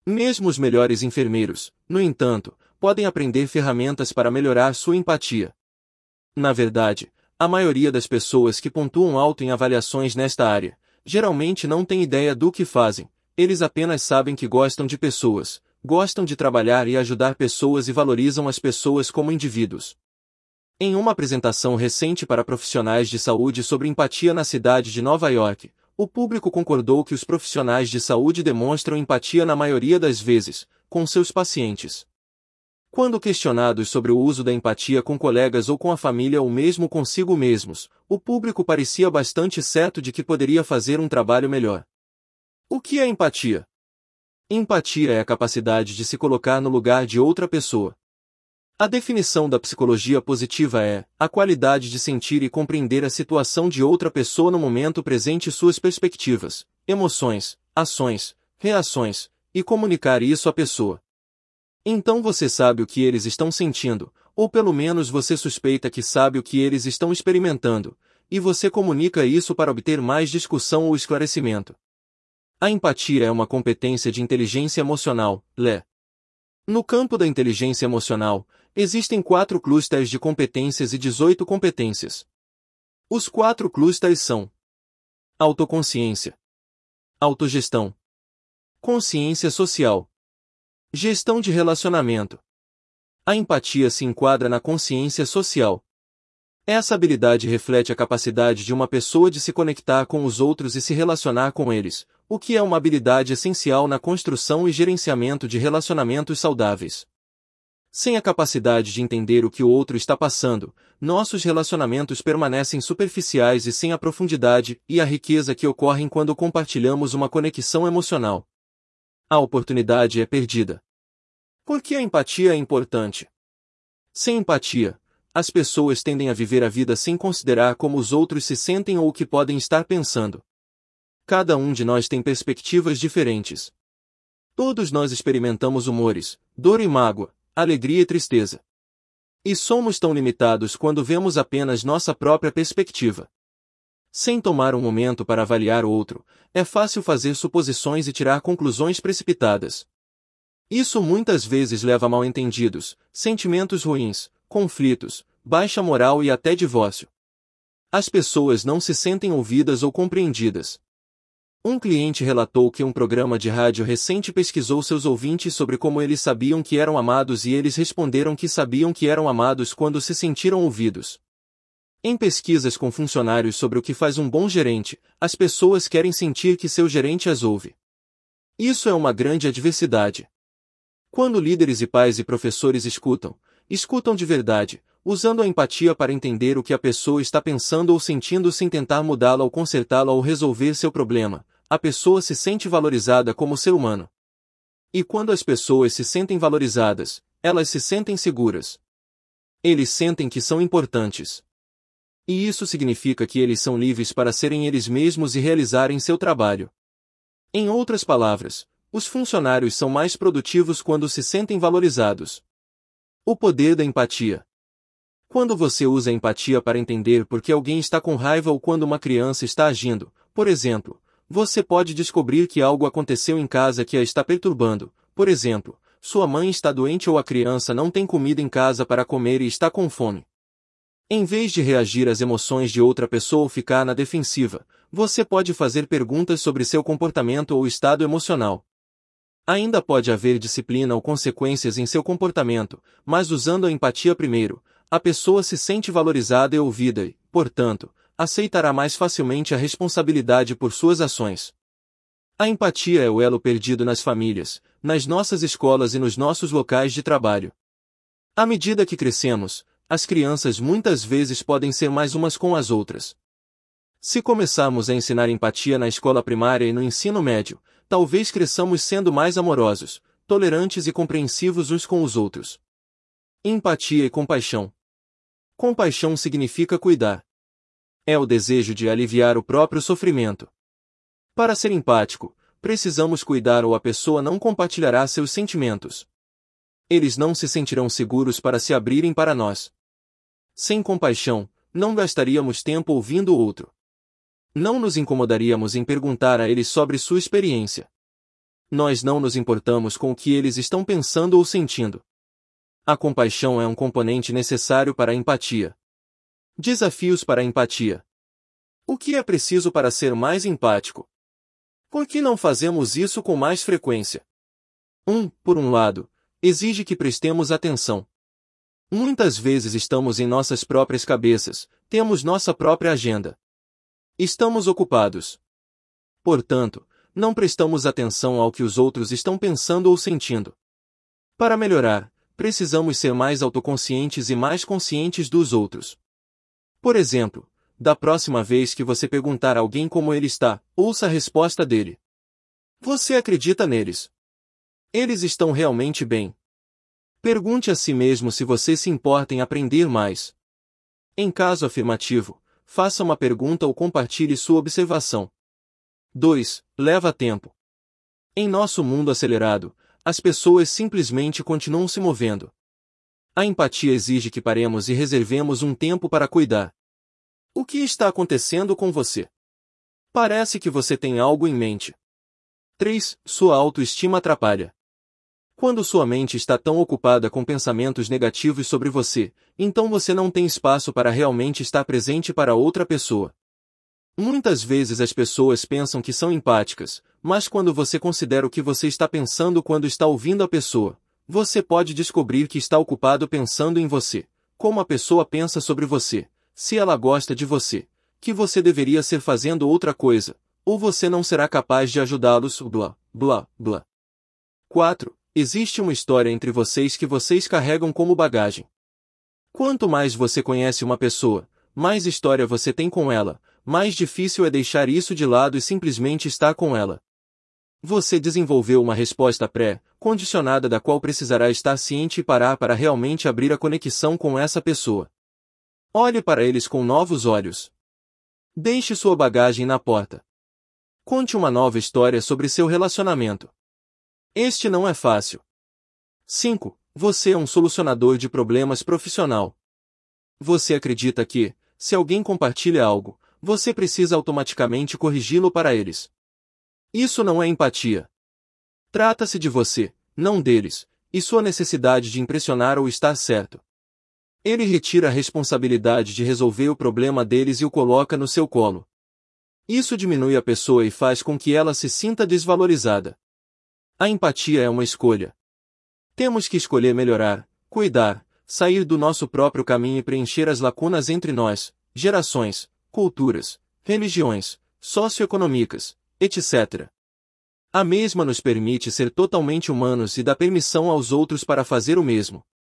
Mesmo os melhores enfermeiros, no entanto, podem aprender ferramentas para melhorar sua empatia. Na verdade, a maioria das pessoas que pontuam alto em avaliações nesta área, geralmente não tem ideia do que fazem, eles apenas sabem que gostam de pessoas, gostam de trabalhar e ajudar pessoas e valorizam as pessoas como indivíduos. Em uma apresentação recente para profissionais de saúde sobre empatia na cidade de Nova York, o público concordou que os profissionais de saúde demonstram empatia na maioria das vezes, com seus pacientes. Quando questionados sobre o uso da empatia com colegas ou com a família ou mesmo consigo mesmos, o público parecia bastante certo de que poderia fazer um trabalho melhor. O que é empatia? Empatia é a capacidade de se colocar no lugar de outra pessoa. A definição da psicologia positiva é a qualidade de sentir e compreender a situação de outra pessoa no momento presente e suas perspectivas, emoções, ações, reações, e comunicar isso à pessoa. Então você sabe o que eles estão sentindo, ou pelo menos você suspeita que sabe o que eles estão experimentando, e você comunica isso para obter mais discussão ou esclarecimento. A empatia é uma competência de inteligência emocional, LE. No campo da inteligência emocional, existem 4 clusters de competências e 18 competências. Os 4 clusters são: autoconsciência, autogestão, consciência social, gestão de relacionamento. A empatia se enquadra na consciência social. Essa habilidade reflete a capacidade de uma pessoa de se conectar com os outros e se relacionar com eles, o que é uma habilidade essencial na construção e gerenciamento de relacionamentos saudáveis. Sem a capacidade de entender o que o outro está passando, nossos relacionamentos permanecem superficiais e sem a profundidade e a riqueza que ocorrem quando compartilhamos uma conexão emocional. A oportunidade é perdida. Por que a empatia é importante? Sem empatia, as pessoas tendem a viver a vida sem considerar como os outros se sentem ou o que podem estar pensando. Cada um de nós tem perspectivas diferentes. Todos nós experimentamos humores, dor e mágoa, alegria e tristeza. E somos tão limitados quando vemos apenas nossa própria perspectiva. Sem tomar um momento para avaliar o outro, é fácil fazer suposições e tirar conclusões precipitadas. Isso muitas vezes leva a mal-entendidos, sentimentos ruins, conflitos, baixa moral e até divórcio. As pessoas não se sentem ouvidas ou compreendidas. Um cliente relatou que um programa de rádio recente pesquisou seus ouvintes sobre como eles sabiam que eram amados e eles responderam que sabiam que eram amados quando se sentiram ouvidos. Em pesquisas com funcionários sobre o que faz um bom gerente, as pessoas querem sentir que seu gerente as ouve. Isso é uma grande adversidade. Quando líderes e pais e professores escutam de verdade, usando a empatia para entender o que a pessoa está pensando ou sentindo sem tentar mudá-la ou consertá-la ou resolver seu problema, a pessoa se sente valorizada como ser humano. E quando as pessoas se sentem valorizadas, elas se sentem seguras. Eles sentem que são importantes. E isso significa que eles são livres para serem eles mesmos e realizarem seu trabalho. Em outras palavras, os funcionários são mais produtivos quando se sentem valorizados. O poder da empatia. Quando você usa a empatia para entender por que alguém está com raiva ou quando uma criança está agindo, por exemplo, você pode descobrir que algo aconteceu em casa que a está perturbando. Por exemplo, sua mãe está doente ou a criança não tem comida em casa para comer e está com fome. Em vez de reagir às emoções de outra pessoa ou ficar na defensiva, você pode fazer perguntas sobre seu comportamento ou estado emocional. Ainda pode haver disciplina ou consequências em seu comportamento, mas usando a empatia primeiro, a pessoa se sente valorizada e ouvida e, portanto, aceitará mais facilmente a responsabilidade por suas ações. A empatia é o elo perdido nas famílias, nas nossas escolas e nos nossos locais de trabalho. À medida que crescemos, as crianças muitas vezes podem ser mais umas com as outras. Se começarmos a ensinar empatia na escola primária e no ensino médio, talvez cresçamos sendo mais amorosos, tolerantes e compreensivos uns com os outros. Empatia e compaixão. Compaixão significa cuidar. É o desejo de aliviar o próprio sofrimento. Para ser empático, precisamos cuidar ou a pessoa não compartilhará seus sentimentos. Eles não se sentirão seguros para se abrirem para nós. Sem compaixão, não gastaríamos tempo ouvindo o outro. Não nos incomodaríamos em perguntar a ele sobre sua experiência. Nós não nos importamos com o que eles estão pensando ou sentindo. A compaixão é um componente necessário para a empatia. Desafios para a empatia. O que é preciso para ser mais empático? Por que não fazemos isso com mais frequência? Por um lado, exige que prestemos atenção. Muitas vezes estamos em nossas próprias cabeças, temos nossa própria agenda. Estamos ocupados. Portanto, não prestamos atenção ao que os outros estão pensando ou sentindo. Para melhorar, precisamos ser mais autoconscientes e mais conscientes dos outros. Por exemplo, da próxima vez que você perguntar a alguém como ele está, ouça a resposta dele. Você acredita neles? Eles estão realmente bem? Pergunte a si mesmo se você se importa em aprender mais. Em caso afirmativo, faça uma pergunta ou compartilhe sua observação. 2. Leva tempo. Em nosso mundo acelerado, as pessoas simplesmente continuam se movendo. A empatia exige que paremos e reservemos um tempo para cuidar. O que está acontecendo com você? Parece que você tem algo em mente. 3. Sua autoestima atrapalha. Quando sua mente está tão ocupada com pensamentos negativos sobre você, então você não tem espaço para realmente estar presente para outra pessoa. Muitas vezes as pessoas pensam que são empáticas, mas quando você considera o que você está pensando quando está ouvindo a pessoa, você pode descobrir que está ocupado pensando em você, como a pessoa pensa sobre você, se ela gosta de você, que você deveria ser fazendo outra coisa, ou você não será capaz de ajudá-los, blá, blá, blá. 4. Existe uma história entre vocês que vocês carregam como bagagem. Quanto mais você conhece uma pessoa, mais história você tem com ela, mais difícil é deixar isso de lado e simplesmente estar com ela. Você desenvolveu uma resposta pré-condicionada da qual precisará estar ciente e parar para realmente abrir a conexão com essa pessoa. Olhe para eles com novos olhos. Deixe sua bagagem na porta. Conte uma nova história sobre seu relacionamento. Este não é fácil. 5. Você é um solucionador de problemas profissional. Você acredita que, se alguém compartilha algo, você precisa automaticamente corrigi-lo para eles. Isso não é empatia. Trata-se de você, não deles, e sua necessidade de impressionar ou estar certo. Ele retira a responsabilidade de resolver o problema deles e o coloca no seu colo. Isso diminui a pessoa e faz com que ela se sinta desvalorizada. A empatia é uma escolha. Temos que escolher melhorar, cuidar, sair do nosso próprio caminho e preencher as lacunas entre nós, gerações, culturas, religiões, socioeconômicas, etc. A mesma nos permite ser totalmente humanos e dá permissão aos outros para fazer o mesmo.